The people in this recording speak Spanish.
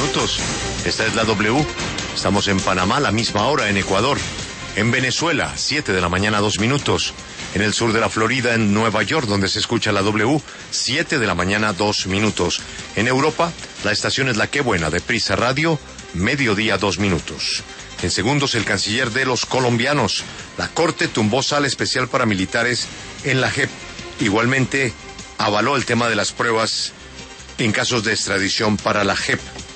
minutos. Esta es la W. Estamos en Panamá, la misma hora, en Ecuador. En Venezuela, 7 de la mañana, 2 minutos. En el sur de la Florida, en Nueva York, donde se escucha la W, 7 de la mañana, 2 minutos. En Europa, la estación es La Qué Buena, de Prisa Radio, mediodía, 2 minutos. En segundos, el canciller de los colombianos. La Corte tumbó sala especial para militares en la JEP. Igualmente, avaló el tema de las pruebas en casos de extradición para la JEP.